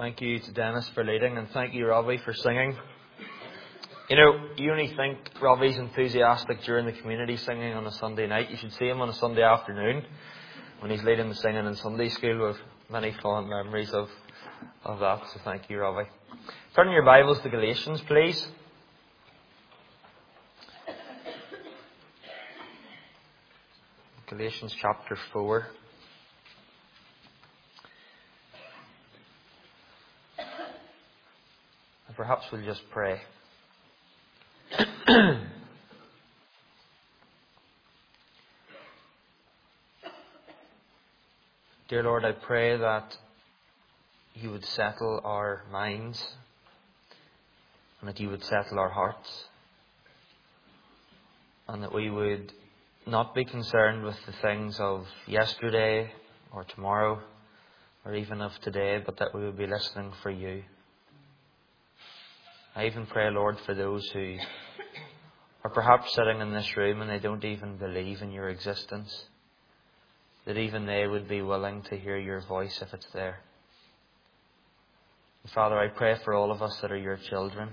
Thank you to Dennis for leading, and thank you, Robbie, for singing. You know, you only think Robbie's enthusiastic during the community singing on a Sunday night. You should see him on a Sunday afternoon when he's leading the singing in Sunday school, with many fond memories of that. So thank you, Robbie. Turn your Bibles to Galatians, please. Galatians chapter 4. And perhaps we'll just pray. Dear Lord, I pray that you would settle our minds and that you would settle our hearts, and that we would not be concerned with the things of yesterday or tomorrow or even of today, but that we would be listening for you. I even pray, Lord, for those who are perhaps sitting in this room and they don't even believe in your existence, that even they would be willing to hear your voice if it's there. And Father, I pray for all of us that are your children.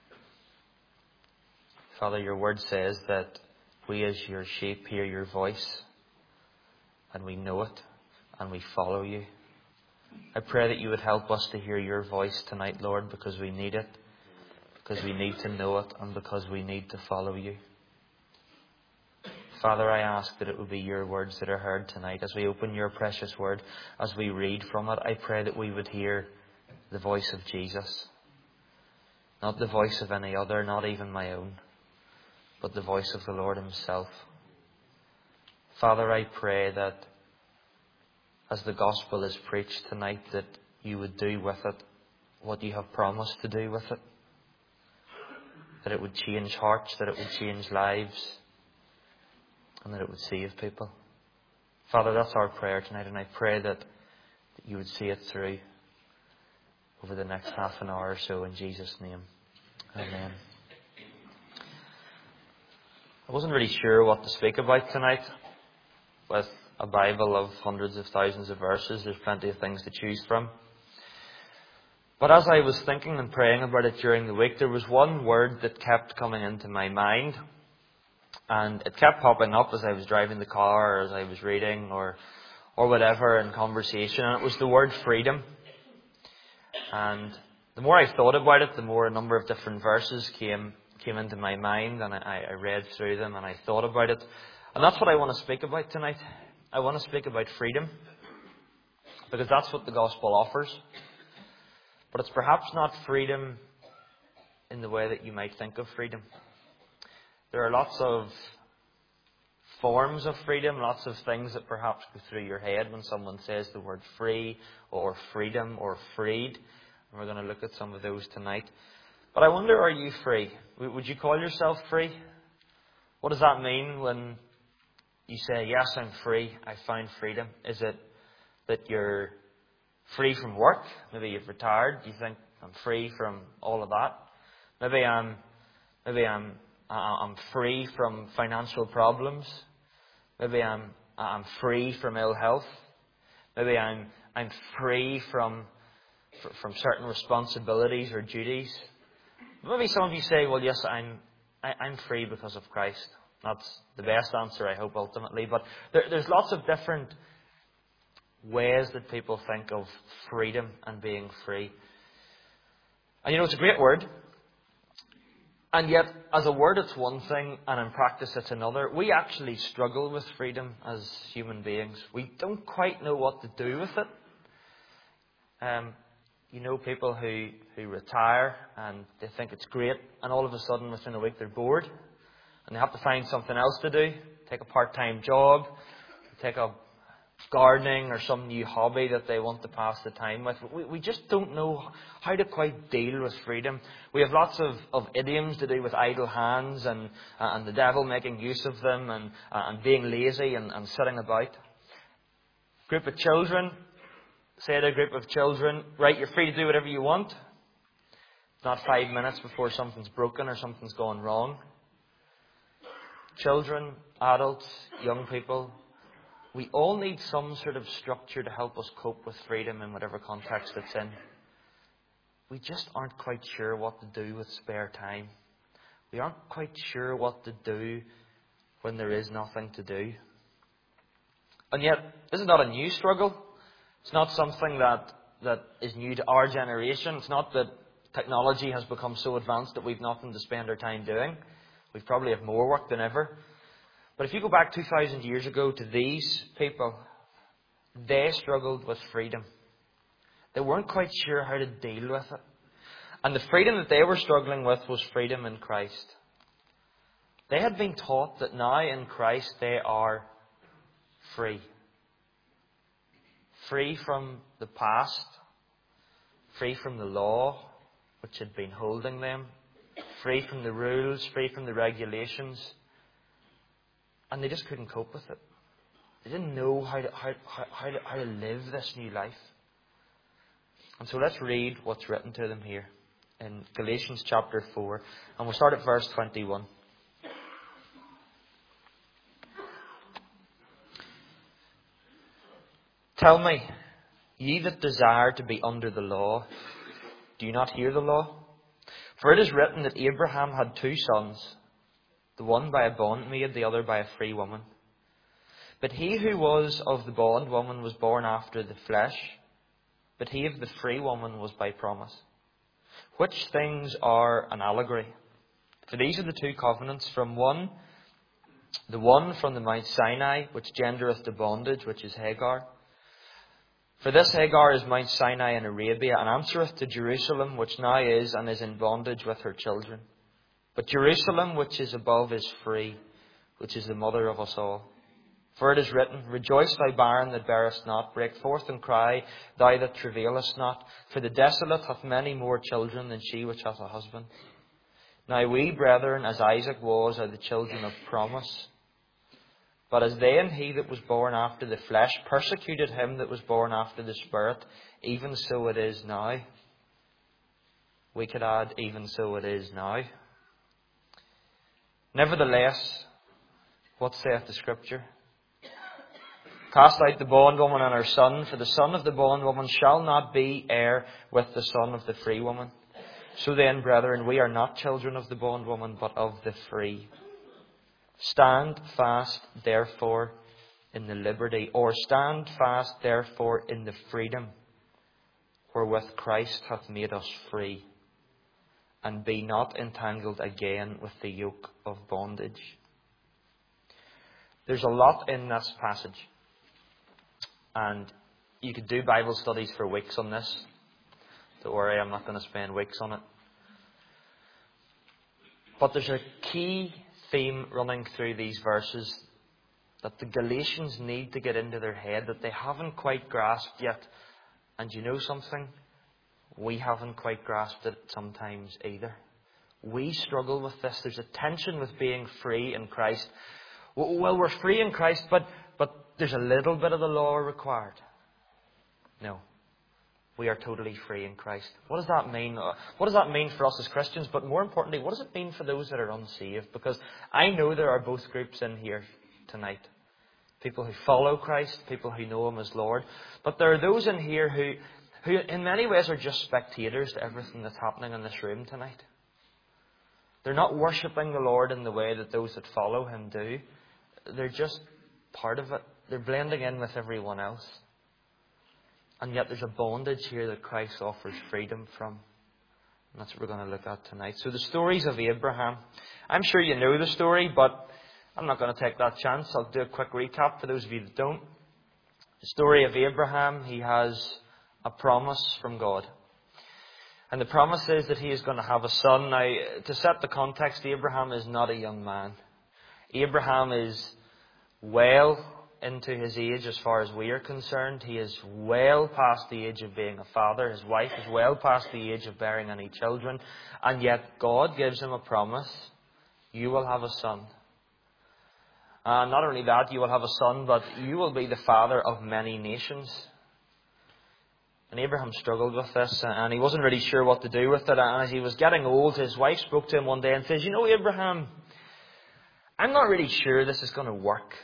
Father, your word says that we as your sheep hear your voice, and we know it, and we follow you. I pray that you would help us to hear your voice tonight, Lord, because we need it, because we need to know it, and because we need to follow you. Father, I ask that it would be your words that are heard tonight. As we open your precious word, as we read from it, I pray that we would hear the voice of Jesus. Not the voice of any other, not even my own, but the voice of the Lord himself. Father, I pray that as the gospel is preached tonight, that you would do with it what you have promised to do with it. That it would change hearts, that it would change lives, and that it would save people. Father, that's our prayer tonight, and I pray that you would see it through over the next half an hour or so, in Jesus' name. Amen. I wasn't really sure what to speak about tonight. With a Bible of hundreds of thousands of verses, there's plenty of things to choose from. But as I was thinking and praying about it during the week, there was one word that kept coming into my mind. And it kept popping up as I was driving the car, or as I was reading, or whatever in conversation. And it was the word freedom. And the more I thought about it, the more a number of different verses came into my mind, and I read through them and I thought about it. And that's what I want to speak about tonight. I want to speak about freedom, because that's what the gospel offers. But it's perhaps not freedom in the way that you might think of freedom. There are lots of forms of freedom, lots of things that perhaps go through your head when someone says the word free or freedom or freed. And we're going to look at some of those tonight. But I wonder, are you free? Would you call yourself free? What does that mean when you say, yes, I'm free, I found freedom? Is it that you're free from work? Maybe you've retired. You think, I'm free from all of that. Maybe I'm free from financial problems. Maybe I'm free from ill health. Maybe I'm free from certain responsibilities or duties. Maybe some of you say, well, yes, I'm free because of Christ. That's the best answer, I hope, ultimately. But there's lots of different ways that people think of freedom and being free. And you know, it's a great word. And yet, as a word, it's one thing, and in practice, it's another. We actually struggle with freedom as human beings. We don't quite know what to do with it. You know, people who retire and they think it's great, and all of a sudden, within a week, they're bored, and they have to find something else to do. Take a part-time job, take up gardening or some new hobby that they want to pass the time with. We just don't know how to quite deal with freedom. We have lots of idioms to do with idle hands and the devil making use of them and being lazy and sitting about. Group of children, say to a group of children, right, you're free to do whatever you want. It's not 5 minutes before something's broken or something's gone wrong. Children, adults, young people, we all need some sort of structure to help us cope with freedom in whatever context it's in. we just aren't quite sure what to do with spare time. We aren't quite sure what to do when there is nothing to do. And yet, this is not a new struggle. It's not something that is new to our generation. It's not that technology has become so advanced that we've nothing to spend our time doing. We probably have more work than ever. But if you go back 2,000 years ago to these people, they struggled with freedom. They weren't quite sure how to deal with it. And the freedom that they were struggling with was freedom in Christ. They had been taught that now in Christ they are free. Free from the past. Free from the law, which had been holding them. Free from the rules, free from the regulations. And they just couldn't cope with it. They didn't know how to live this new life. And so let's read what's written to them here in Galatians chapter 4. And we'll start at verse 21. Tell me, ye that desire to be under the law, do you not hear the law? For it is written that Abraham had 2 sons, the one by a bondmaid, the other by a free woman. But he who was of the bondwoman was born after the flesh, but he of the free woman was by promise. Which things are an allegory? For these are the 2 covenants, from the one from the Mount Sinai, which gendereth to bondage, which is Hagar. For this Hagar is Mount Sinai in Arabia, and answereth to Jerusalem, which now is and is in bondage with her children. But Jerusalem, which is above, is free, which is the mother of us all. For it is written, Rejoice, thou barren that bearest not, break forth and cry, thou that travailest not. For the desolate hath many more children than she which hath a husband. Now we, brethren, as Isaac was, are the children of promise. But as then he that was born after the flesh persecuted him that was born after the Spirit, even so it is now. We could add, even so it is now. Nevertheless, what saith the Scripture? Cast out the bondwoman and her son, for the son of the bondwoman shall not be heir with the son of the free woman. So then, brethren, we are not children of the bondwoman, but of the free. Stand fast, therefore, in the liberty, or stand fast, therefore, in the freedom wherewith Christ hath made us free, and be not entangled again with the yoke of bondage. There's a lot in this passage. And you could do Bible studies for weeks on this. Don't worry, I'm not going to spend weeks on it. But there's a key theme running through these verses that the Galatians need to get into their head that they haven't quite grasped yet. And you know something? We haven't quite grasped it sometimes either. We struggle with this. There's a tension with being free in Christ. Well, we're free in Christ, but there's a little bit of the law required. No. We are totally free in Christ. What does that mean? What does that mean for us as Christians? But more importantly, what does it mean for those that are unsaved? Because I know there are both groups in here tonight. People who follow Christ, people who know Him as Lord. But there are those in here who in many ways are just spectators to everything that's happening in this room tonight. They're not worshipping the Lord in the way that those that follow Him do. They're just part of it. They're blending in with everyone else. And yet there's a bondage here that Christ offers freedom from. And that's what we're going to look at tonight. So the stories of Abraham. I'm sure you know the story, but I'm not going to take that chance. I'll do a quick recap for those of you that don't. The story of Abraham, he has a promise from God. And the promise is that he is going to have a son. Now, to set the context, Abraham is not a young man. Abraham is well into his age as far as we are concerned. He is well past the age of being a father. His wife is well past the age of bearing any children. And yet God gives him a promise. You will have a son. And not only that, you will have a son, but you will be the father of many nations. And Abraham struggled with this, and he wasn't really sure what to do with it. And as he was getting old, his wife spoke to him one day and says, You know, Abraham, I'm not really sure this is going to work.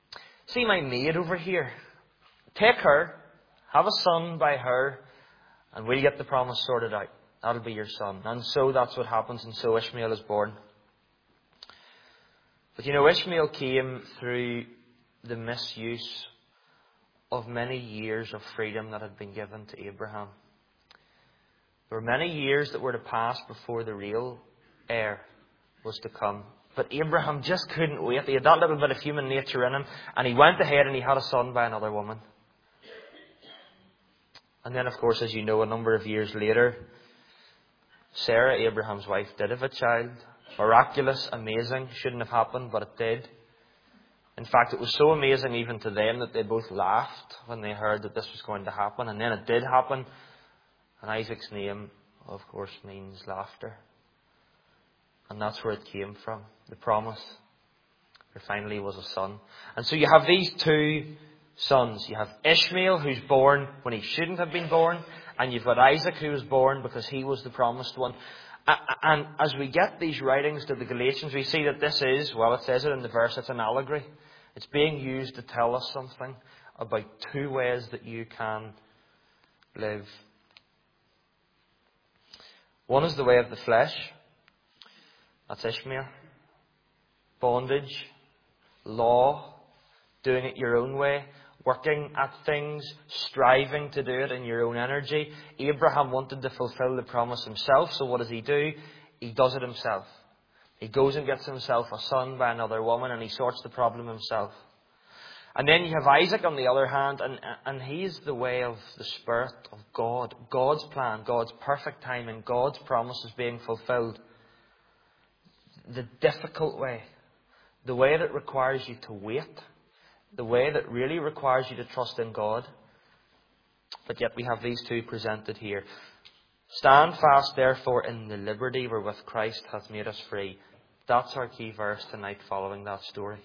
See my maid over here. Take her, have a son by her, And we'll get the promise sorted out. That'll be your son. And so that's what happens, and so Ishmael is born. But Ishmael came through the misuse of many years of freedom that had been given to Abraham. There were many years that were to pass before the real heir was to come. But Abraham just couldn't wait. He had that little bit of human nature in him. And he went ahead and he had a son by another woman. And then, of course, as you know, a number of years later, Sarah, Abraham's wife, did have a child. Miraculous, amazing. Shouldn't have happened, but it did. In fact, it was so amazing even to them that they both laughed when they heard that this was going to happen. And then it did happen. And Isaac's name, of course, means laughter. And that's where it came from. The promise. There finally was a son. And so you have these two sons. You have Ishmael, who's born when he shouldn't have been born. And you've got Isaac, who was born because he was the promised one. And as we get these writings to the Galatians, we see that this is, well, it says it in the verse, it's an allegory. It's being used to tell us something about two ways that you can live. One is the way of the flesh. That's Ishmael. Bondage, law, doing it your own way, working at things, striving to do it in your own energy. Abraham wanted to fulfill the promise himself, so what does he do? He does it himself. He goes and gets himself a son by another woman, and he sorts the problem himself. And then you have Isaac on the other hand, and he's the way of the Spirit of God. God's plan, God's perfect timing, God's promises being fulfilled. The difficult way. The way that requires you to wait. The way that really requires you to trust in God. But yet we have these two presented here. Stand fast, therefore, in the liberty wherewith Christ hath made us free. That's our key verse tonight following that story.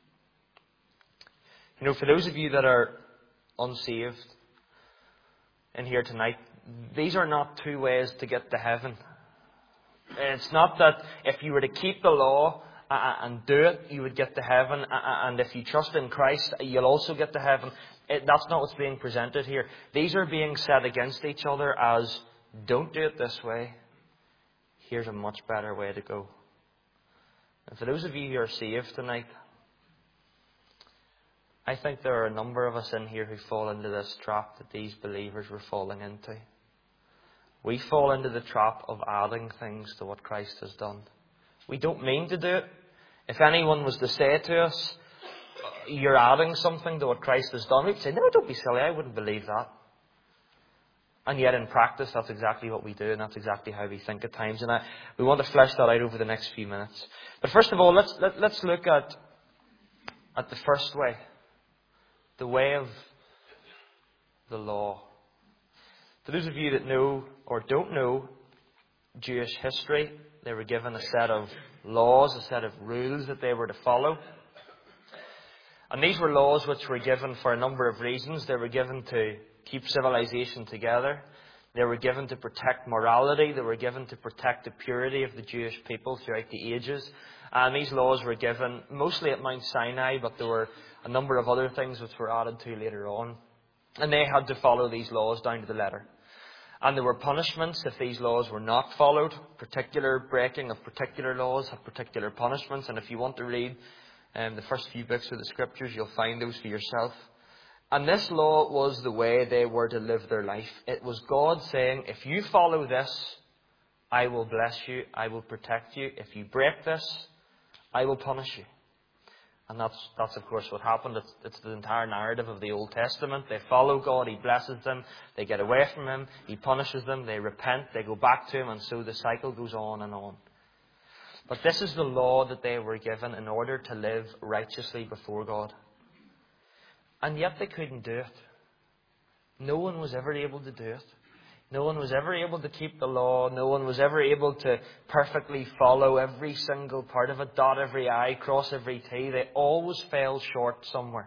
For those of you that are unsaved in here tonight, these are not two ways to get to heaven. It's not that if you were to keep the law and do it, you would get to heaven. And if you trust in Christ, you'll also get to heaven. That's not what's being presented here. These are being set against each other as, don't do it this way. Here's a much better way to go. And for those of you who are saved tonight, I think there are a number of us in here who fall into this trap that these believers were falling into. We fall into the trap of adding things to what Christ has done. We don't mean to do it. If anyone was to say to us, you're adding something to what Christ has done, we'd say, no, don't be silly, I wouldn't believe that. And yet in practice, that's exactly what we do, and that's exactly how we think at times. And we want to flesh that out over the next few minutes. But first of all, let's look at the first way. The way of the law. For those of you that know or don't know Jewish history, they were given a set of laws, a set of rules that they were to follow. And these were laws which were given for a number of reasons. They were given to keep civilization together. They were given to protect morality. They were given to protect the purity of the Jewish people throughout the ages. And these laws were given mostly at Mount Sinai, but there were a number of other things which were added to later on. And they had to follow these laws down to the letter. And there were punishments if these laws were not followed. Particular breaking of particular laws have particular punishments. And if you want to read the first few books of the Scriptures, you'll find those for yourself. And this law was the way they were to live their life. It was God saying, if you follow this, I will bless you, I will protect you. If you break this, I will punish you. And that's of course what happened. It's the entire narrative of the Old Testament. They follow God, He blesses them, they get away from Him, He punishes them, they repent, they go back to Him, and so the cycle goes on and on. But this is the law that they were given in order to live righteously before God. And yet they couldn't do it. No one was ever able to do it. No one was ever able to keep the law. No one was ever able to perfectly follow every single part of it, dot every I, cross every T. They always fell short somewhere.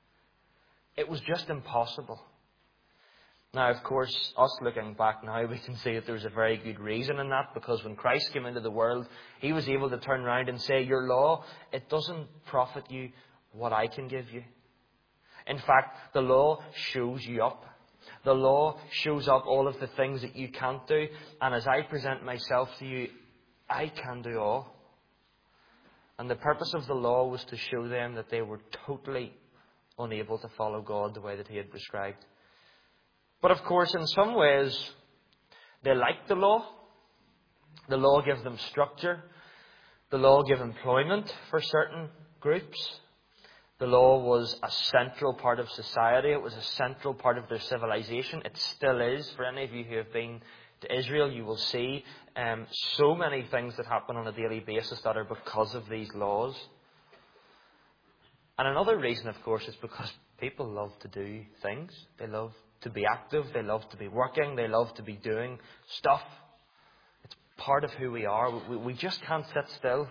It was just impossible. Now, of course, us looking back now, we can see that there was a very good reason in that, because when Christ came into the world, He was able to turn around and say, your law, it doesn't profit you what I can give you. In fact, the law shows you up. The law shows up all of the things that you can't do. And as I present myself to you, I can do all. And the purpose of the law was to show them that they were totally unable to follow God the way that He had prescribed. But of course, in some ways, they liked the law. The law gave them structure. The law gave employment for certain groups. The law was a central part of society. It was a central part of their civilization. It still is. For any of you who have been to Israel, you will see so many things that happen on a daily basis that are because of these laws. And another reason, of course, is because people love to do things. They love to be active. They love to be working. They love to be doing stuff. It's part of who we are. We just can't sit still.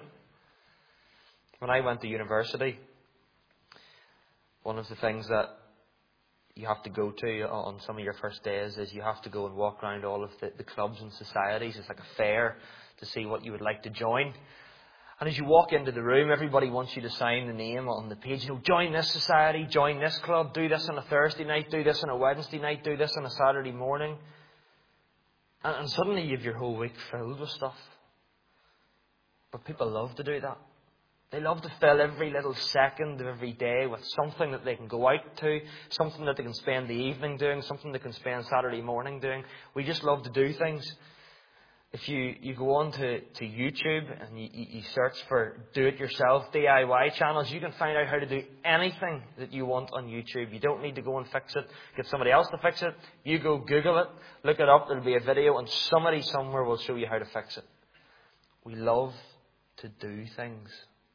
When I went to university, one of the things that you have to go to on some of your first days is you have to go and walk around all of the clubs and societies. It's like a fair to see what you would like to join. And as you walk into the room, everybody wants you to sign the name on the page. Join this society, join this club, do this on a Thursday night, do this on a Wednesday night, do this on a Saturday morning. And suddenly you have your whole week filled with stuff. But people love to do that. They love to fill every little second of every day with something that they can go out to, something that they can spend the evening doing, something they can spend Saturday morning doing. We just love to do things. If you go on to YouTube and you search for do-it-yourself DIY channels, you can find out how to do anything that you want on YouTube. You don't need to go and fix it, get somebody else to fix it. You go Google it, look it up, there'll be a video, and somebody somewhere will show you how to fix it. We love to do things.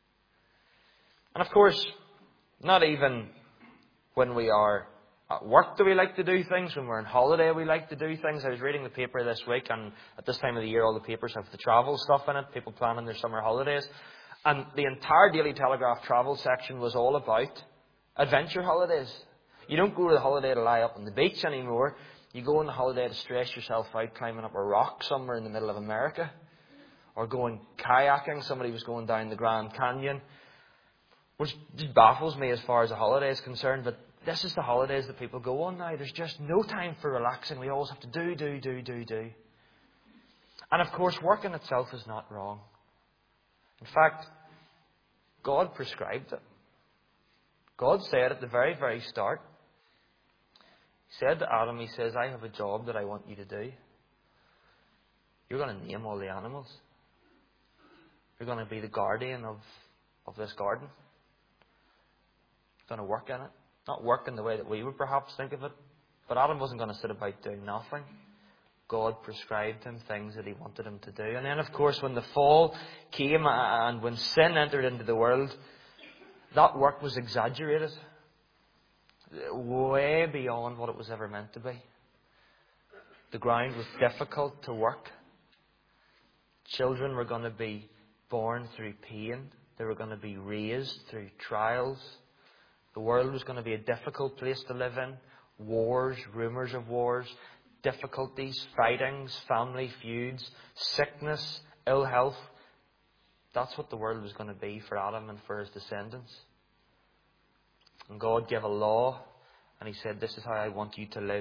And of course, not even when we are at work do we like to do things. When we're on holiday, we like to do things. I was reading the paper this week, and at this time of the year, all the papers have the travel stuff in it, people planning their summer holidays. And the entire Daily Telegraph travel section was all about adventure holidays. You don't go to the holiday to lie up on the beach anymore. You go on the holiday to stress yourself out climbing up a rock somewhere in the middle of America. Or going kayaking. Somebody was going down the Grand Canyon. Which baffles me as far as a holiday is concerned, but this is the holidays that people go on now. There's just no time for relaxing. We always have to do. And of course, work in itself is not wrong. In fact, God prescribed it. God said at the very, very start, He said to Adam, He says, I have a job that I want you to do. You're going to name all the animals. You're going to be the guardian of this garden. Going to work in it. Not work in the way that we would perhaps think of it. But Adam wasn't going to sit about doing nothing. God prescribed him things that He wanted him to do. And then, of course, when the fall came and when sin entered into the world, that work was exaggerated. Way beyond what it was ever meant to be. The ground was difficult to work. Children were going to be born through pain. They were going to be raised through trials. The world was going to be a difficult place to live in. Wars, rumours of wars, difficulties, fightings, family feuds, sickness, ill health. That's what the world was going to be for Adam and for his descendants. And God gave a law, and He said, this is how I want you to live.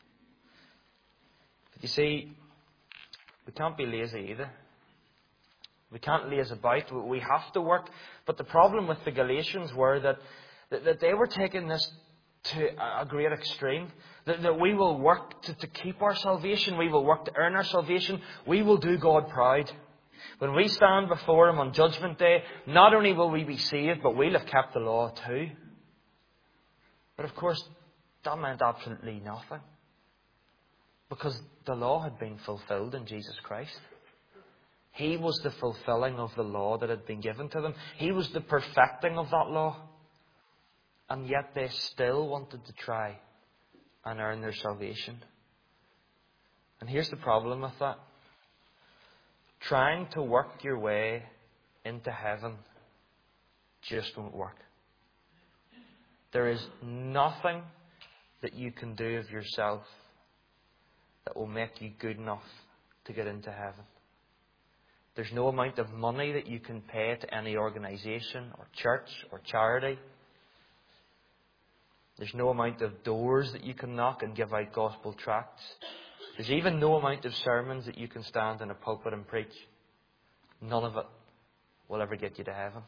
But you see, we can't be lazy either. We can't laze about. We have to work. But the problem with the Galatians were that they were taking this to a great extreme. That we will work to keep our salvation. We will work to earn our salvation. We will do God proud. When we stand before Him on Judgment Day, not only will we be saved, but we'll have kept the law too. But of course, that meant absolutely nothing. Because the law had been fulfilled in Jesus Christ. He was the fulfilling of the law that had been given to them. He was the perfecting of that law. And yet they still wanted to try and earn their salvation. And here's the problem with that. Trying to work your way into heaven just won't work. There is nothing that you can do of yourself that will make you good enough to get into heaven. There's no amount of money that you can pay to any organisation or church or charity. There's no amount of doors that you can knock and give out gospel tracts. There's even no amount of sermons that you can stand in a pulpit and preach. None of it will ever get you to heaven.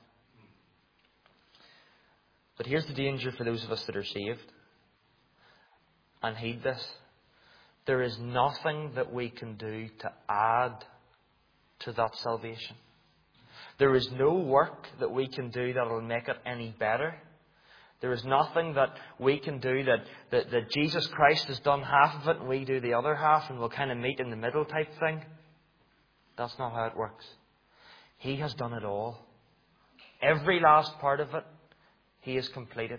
But here's the danger for those of us that are saved. And heed this. There is nothing that we can do to add to that salvation. There is no work that we can do that will make it any better. There is nothing that we can do that Jesus Christ has done half of it and we do the other half and we'll kind of meet in the middle type thing. That's not how it works. He has done it all. Every last part of it, He has completed.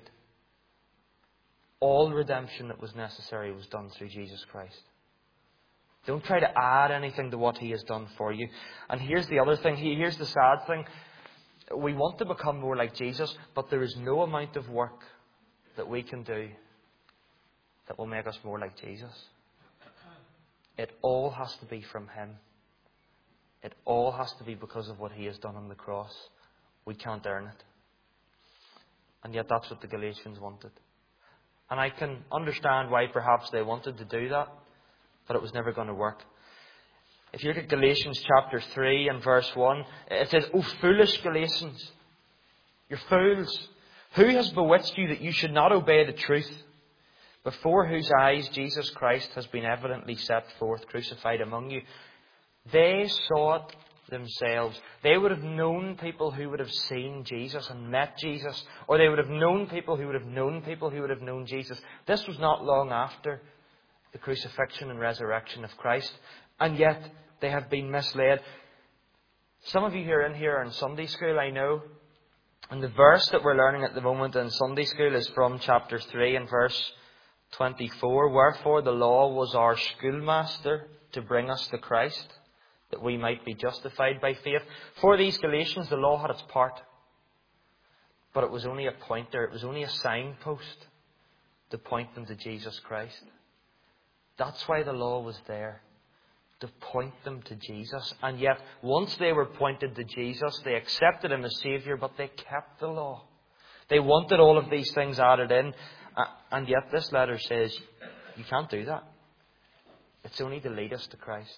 All redemption that was necessary was done through Jesus Christ. Don't try to add anything to what He has done for you. And here's the other thing. Here's the sad thing. We want to become more like Jesus, but there is no amount of work that we can do that will make us more like Jesus. It all has to be from Him. It all has to be because of what He has done on the cross. We can't earn it. And yet that's what the Galatians wanted. And I can understand why perhaps they wanted to do that, but it was never going to work. If you look at Galatians chapter 3 and verse 1, it says, "O foolish Galatians, you're fools. Who has bewitched you that you should not obey the truth, before whose eyes Jesus Christ has been evidently set forth, crucified among you?" They saw it themselves. They would have known people who would have seen Jesus and met Jesus, or they would have known people who would have known people who would have known Jesus. This was not long after the crucifixion and resurrection of Christ, and yet they have been misled. Some of you who are in here are in Sunday school, I know, and the verse that we're learning at the moment in Sunday school is from chapter 3 and verse 24. "Wherefore the law was our schoolmaster to bring us to Christ, that we might be justified by faith." For these Galatians, the law had its part. But it was only a pointer, it was only a signpost to point them to Jesus Christ. That's why the law was there, to point them to Jesus. And yet, once they were pointed to Jesus, they accepted Him as Saviour, but they kept the law. They wanted all of these things added in. And yet this letter says, you can't do that. It's only to lead us to Christ.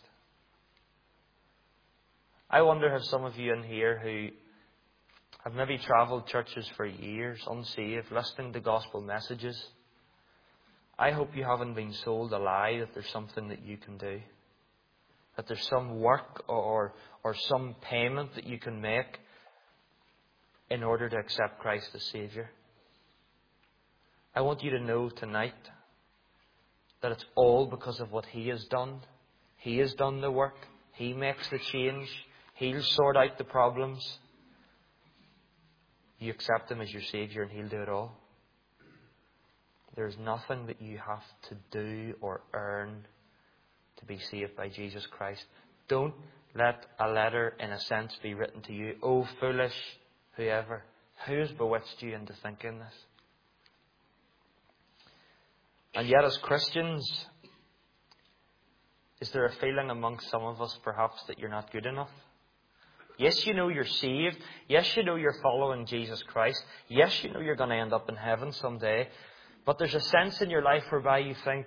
I wonder if some of you in here who have maybe travelled churches for years, unsaved, listening to gospel messages, I hope you haven't been sold a lie that there's something that you can do. That there's some work or some payment that you can make in order to accept Christ as Saviour. I want you to know tonight that it's all because of what He has done. He has done the work. He makes the change. He'll sort out the problems. You accept Him as your Saviour and He'll do it all. There's nothing that you have to do or earn to be saved by Jesus Christ. Don't let a letter, in a sense, be written to you. "Oh, foolish whoever, who has bewitched you into thinking this?" And yet, as Christians, is there a feeling amongst some of us, perhaps, that you're not good enough? Yes, you know you're saved. Yes, you know you're following Jesus Christ. Yes, you know you're going to end up in heaven someday. But there's a sense in your life whereby you think,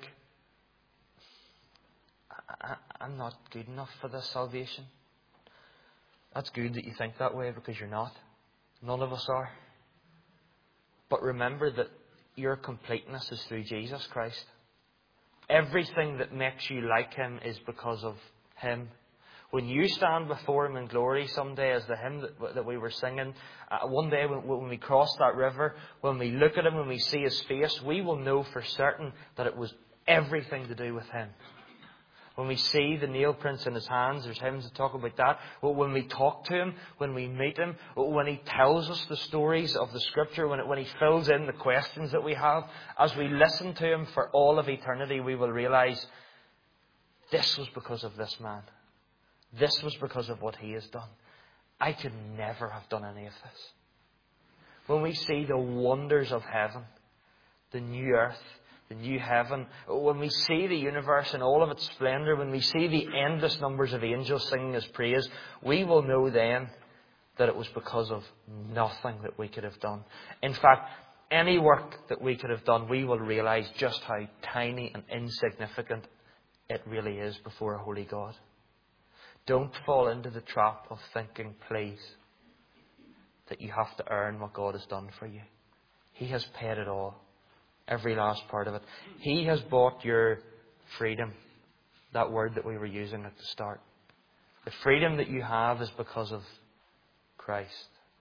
I'm not good enough for this salvation. That's good that you think that way, because you're not. None of us are. But remember that your completeness is through Jesus Christ. Everything that makes you like Him is because of Him. When you stand before Him in glory someday, as the hymn that we were singing, one day when we cross that river, when we look at Him, when we see His face, we will know for certain that it was everything to do with Him. When we see the nail prints in His hands, there's hymns that talk about that. When we talk to Him, when we meet Him, when He tells us the stories of the Scripture, when He fills in the questions that we have, as we listen to Him for all of eternity, we will realise this was because of this man. This was because of what He has done. I could never have done any of this. When we see the wonders of heaven, the new earth, the new heaven, when we see the universe in all of its splendour, when we see the endless numbers of angels singing His praise, we will know then that it was because of nothing that we could have done. In fact, any work that we could have done, we will realize just how tiny and insignificant it really is before a holy God. Don't fall into the trap of thinking, please, that you have to earn what God has done for you. He has paid it all. Every last part of it. He has bought your freedom. That word that we were using at the start. The freedom that you have is because of Christ.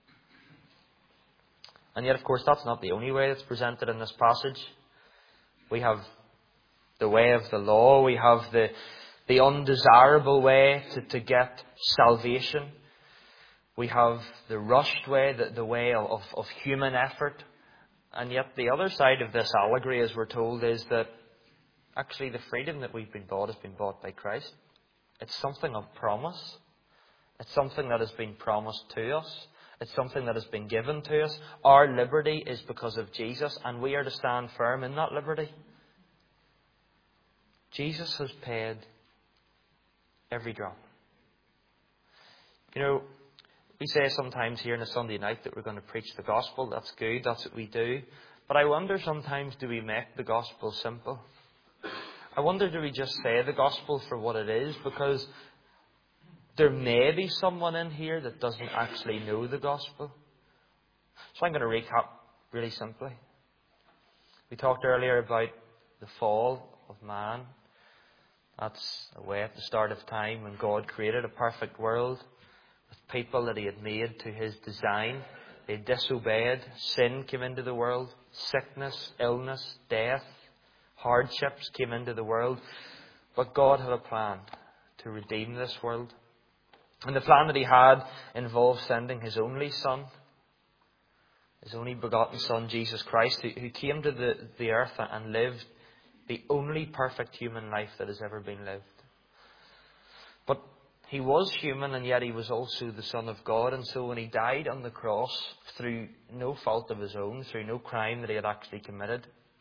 And yet, of course, that's not the only way it's presented in this passage. We have the way of the law. We have the undesirable way to get salvation. We have the rushed way, the way of human effort. And yet the other side of this allegory, as we're told, is that actually the freedom that we've been bought has been bought by Christ. It's something of promise. It's something that has been promised to us. It's something that has been given to us. Our liberty is because of Jesus, and we are to stand firm in that liberty. Jesus has paid every drop. You know, we say sometimes here on a Sunday night that we're going to preach the gospel. That's good. That's what we do. But I wonder sometimes, do we make the gospel simple? I wonder, do we just say the gospel for what it is? Because there may be someone in here that doesn't actually know the gospel. So I'm going to recap really simply. We talked earlier about the fall of man. That's away at the start of time when God created a perfect world with people that He had made to His design. They disobeyed. Sin came into the world. Sickness, illness, death, hardships came into the world. But God had a plan to redeem this world. And the plan that He had involved sending His only Son, His only begotten Son, Jesus Christ, who came to the earth and lived the only perfect human life that has ever been lived. But He was human, and yet He was also the Son of God. And so when He died on the cross, through no fault of His own, through no crime that He had actually committed,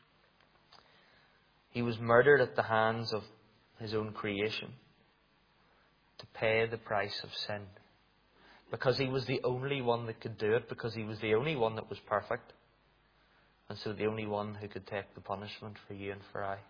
He was murdered at the hands of His own creation to pay the price of sin. Because He was the only one that could do it, because He was the only one that was perfect, and so the only one who could take the punishment for you and for I.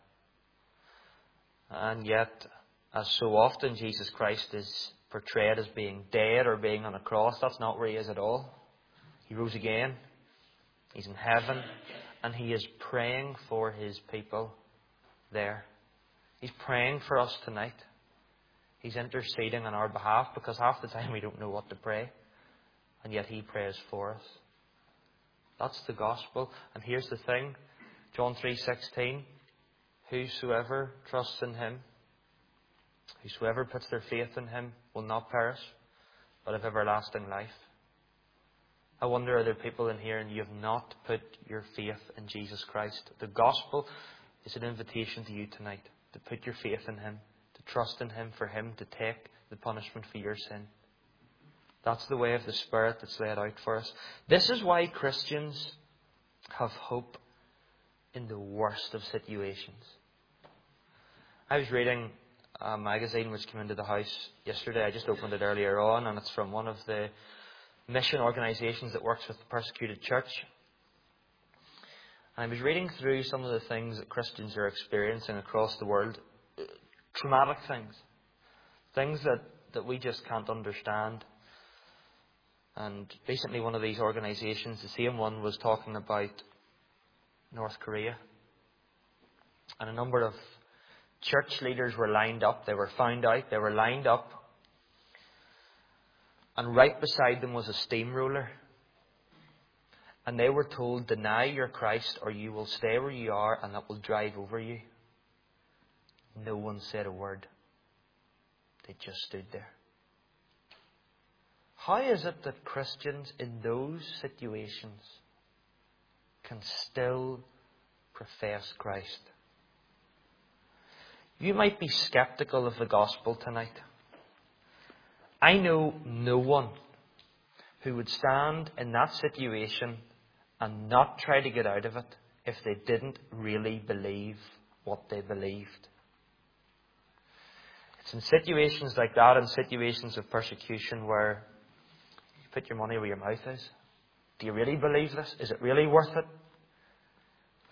And yet, as so often, Jesus Christ is portrayed as being dead or being on a cross. That's not where He is at all. He rose again. He's in heaven, and He is praying for His people there. He's praying for us tonight. He's interceding on our behalf, because half the time we don't know what to pray, and yet He prays for us. That's the gospel. And here's the thing, John 3:16, whosoever trusts in Him, whosoever puts their faith in Him, will not perish, but have everlasting life. I wonder, are there people in here and you have not put your faith in Jesus Christ? The gospel is an invitation to you tonight to put your faith in Him, to trust in Him, for Him to take the punishment for your sin. That's the way of the Spirit that's laid out for us. This is why Christians have hope in the worst of situations. I was reading a magazine which came into the house yesterday. I just opened it earlier on, and it's from one of the mission organisations that works with the persecuted church. And I was reading through some of the things that Christians are experiencing across the world. Traumatic things. Things that we just can't understand. And recently one of these organisations, the same one, was talking about North Korea. And a number of church leaders were lined up. They were found out. They were lined up. And right beside them was a steamroller. And they were told, deny your Christ or you will stay where you are and that will drive over you. No one said a word. They just stood there. How is it that Christians in those situations can still profess Christ? You might be skeptical of the gospel tonight. I know no one who would stand in that situation and not try to get out of it if they didn't really believe what they believed. It's in situations like that, in situations of persecution, where you put your money where your mouth is. Do you really believe this? Is it really worth it?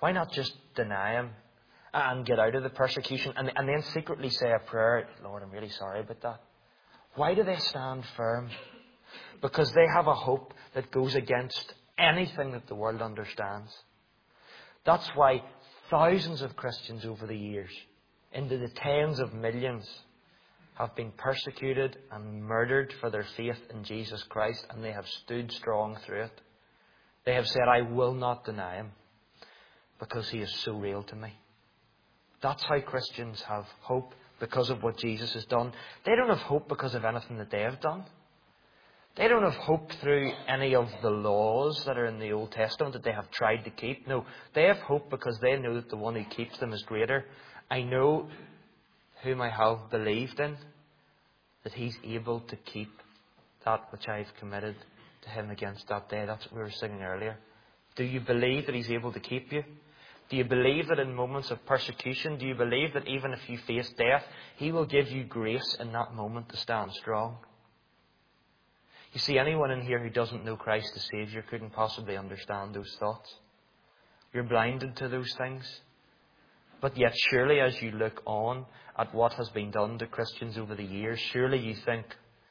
Why not just deny him and get out of the persecution and then secretly say a prayer, Lord, I'm really sorry about that? Why do they stand firm? Because they have a hope that goes against anything that the world understands. That's why thousands of Christians over the years, into the tens of millions, have been persecuted and murdered for their faith in Jesus Christ, and they have stood strong through it. They have said, I will not deny him because he is so real to me. That's how Christians have hope, because of what Jesus has done. They don't have hope because of anything that they have done. They don't have hope through any of the laws that are in the Old Testament that they have tried to keep. No, they have hope because they know that the one who keeps them is greater. I know whom I have believed in, that he's able to keep that which I've committed to him against that day. That's what we were singing earlier. Do you believe that he's able to keep you? Do you believe that in moments of persecution, do you believe that even if you face death, he will give you grace in that moment to stand strong? You see, anyone in here who doesn't know Christ as Saviour couldn't possibly understand those thoughts. You're blinded to those things. But yet, surely as you look on at what has been done to Christians over the years, surely you think,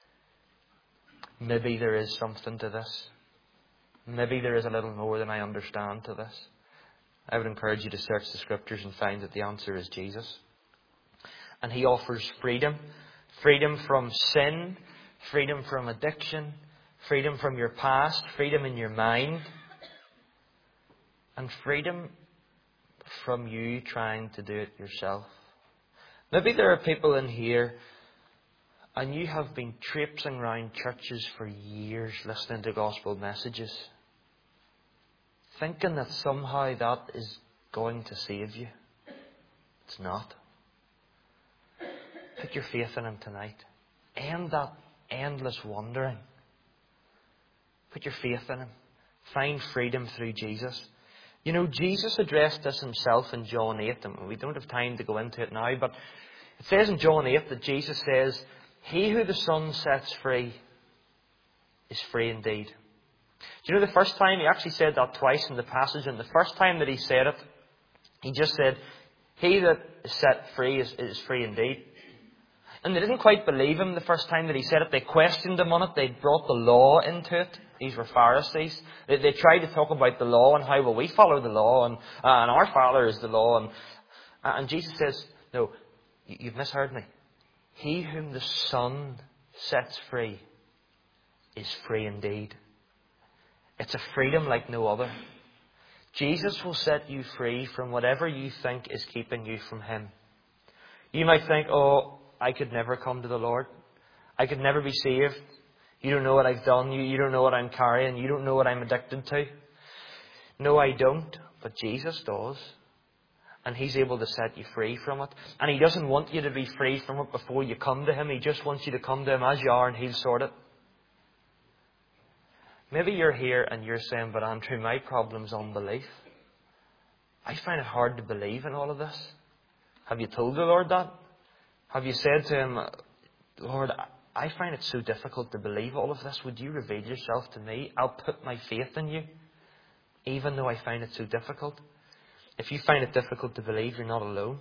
maybe there is something to this. Maybe there is a little more than I understand to this. I would encourage you to search the Scriptures and find that the answer is Jesus. And he offers freedom. Freedom from sin. Freedom from addiction. Freedom from your past. Freedom in your mind. And freedom from you trying to do it yourself. Maybe there are people in here and you have been traipsing around churches for years listening to gospel messages, thinking that somehow that is going to save you. It's not. Put your faith in him tonight. End that endless wandering. Put your faith in him. Find freedom through Jesus. You know, Jesus addressed this himself in John 8, and we don't have time to go into it now, but it says in John 8 that Jesus says, he who the Son sets free is free indeed. Do you know the first time, he actually said that twice in the passage, and the first time that he said it, he just said, he that is set free is free indeed. And they didn't quite believe him the first time that he said it. They questioned him on it. They brought the law into it. These were Pharisees. They tried to talk about the law and how, well, we follow the law and our Father is the law. And Jesus says, no, you've misheard me. He whom the Son sets free is free indeed. It's a freedom like no other. Jesus will set you free from whatever you think is keeping you from him. You might think, oh, I could never come to the Lord. I could never be saved. You don't know what I've done. You don't know what I'm carrying. You don't know what I'm addicted to. No, I don't. But Jesus does. And he's able to set you free from it. And he doesn't want you to be free from it before you come to him. He just wants you to come to him as you are and he'll sort it. Maybe you're here and you're saying, but Andrew, my problem's unbelief. I find it hard to believe in all of this. Have you told the Lord that? Have you said to him, Lord, I find it so difficult to believe all of this. Would you reveal yourself to me? I'll put my faith in you, even though I find it so difficult. If you find it difficult to believe, you're not alone.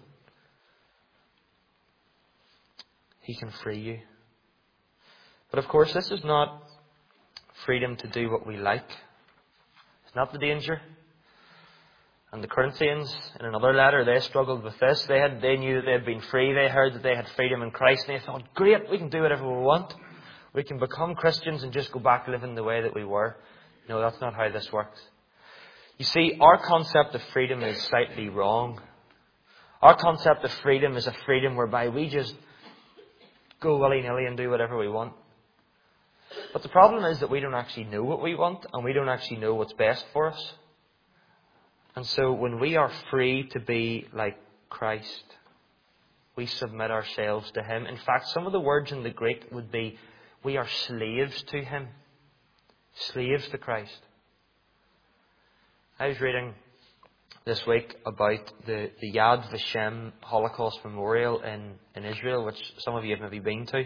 He can free you. But of course, this is not freedom to do what we like. It's not the danger. And the Corinthians, in another letter, they struggled with this. They knew that they had been free. They heard that they had freedom in Christ. And they thought, great, we can do whatever we want. We can become Christians and just go back living the way that we were. No, that's not how this works. You see, our concept of freedom is slightly wrong. Our concept of freedom is a freedom whereby we just go willy-nilly and do whatever we want. But the problem is that we don't actually know what we want, and we don't actually know what's best for us. And so when we are free to be like Christ, we submit ourselves to him. In fact, some of the words in the Greek would be, we are slaves to him. Slaves to Christ. I was reading this week about the Yad Vashem Holocaust Memorial in Israel, which some of you have maybe been to.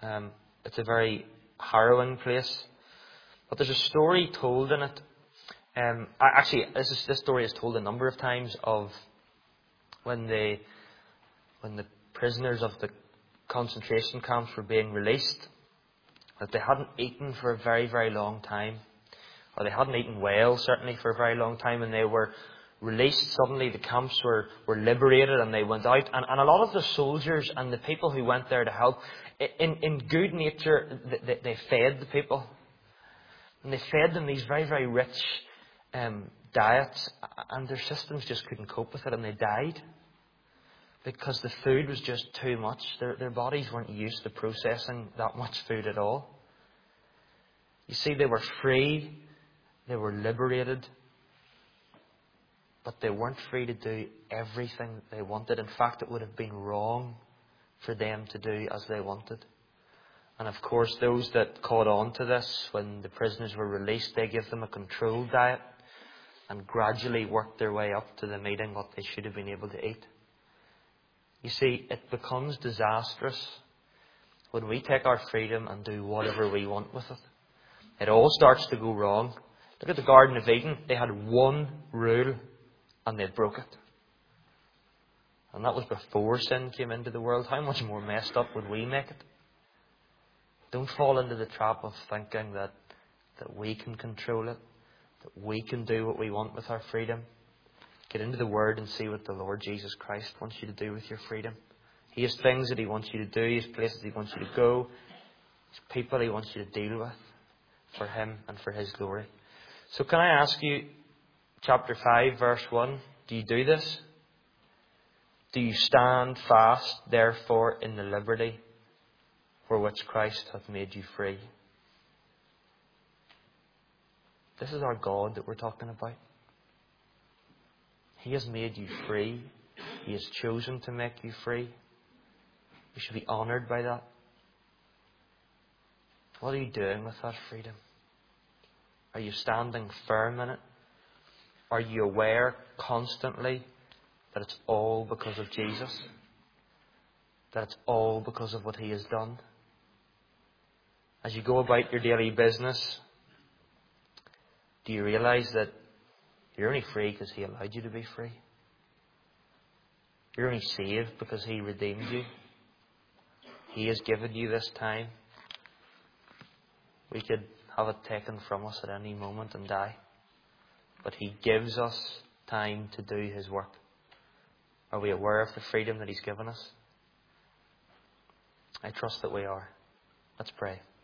It's a very harrowing place. But there's a story told in it This story is told a number of times of when the prisoners of the concentration camps were being released, that they hadn't eaten for a very, very long time, or they hadn't eaten well, certainly, for a very long time, and they were released. Suddenly the camps were liberated, and they went out, and a lot of the soldiers and the people who went there to help, in good nature, they fed the people, and they fed them these very, very rich diets, and their systems just couldn't cope with it, and they died because the food was just too much. Their bodies weren't used to processing that much food at all. You see, they were free, they were liberated, but they weren't free to do everything they wanted. In fact, it would have been wrong for them to do as they wanted. And of course, those that caught on to this, when the prisoners were released, they gave them a controlled diet and gradually worked their way up to them eating what they should have been able to eat. You see, it becomes disastrous when we take our freedom and do whatever we want with it. It all starts to go wrong. Look at the Garden of Eden. They had one rule and they broke it. And that was before sin came into the world. How much more messed up would we make it? Don't fall into the trap of thinking that we can control it, that we can do what we want with our freedom. Get into the Word and see what the Lord Jesus Christ wants you to do with your freedom. He has things that He wants you to do. He has places He wants you to go. He has people He wants you to deal with for Him and for His glory. So can I ask you, chapter 5, verse 1, do you do this? Do you stand fast, therefore, in the liberty for which Christ hath made you free? This is our God that we're talking about. He has made you free. He has chosen to make you free. You should be honoured by that. What are you doing with that freedom? Are you standing firm in it? Are you aware constantly that it's all because of Jesus? That it's all because of what He has done? As you go about your daily business, do you realise that you're only free because He allowed you to be free? You're only saved because He redeemed you. He has given you this time. We could have it taken from us at any moment and die. But He gives us time to do His work. Are we aware of the freedom that He's given us? I trust that we are. Let's pray.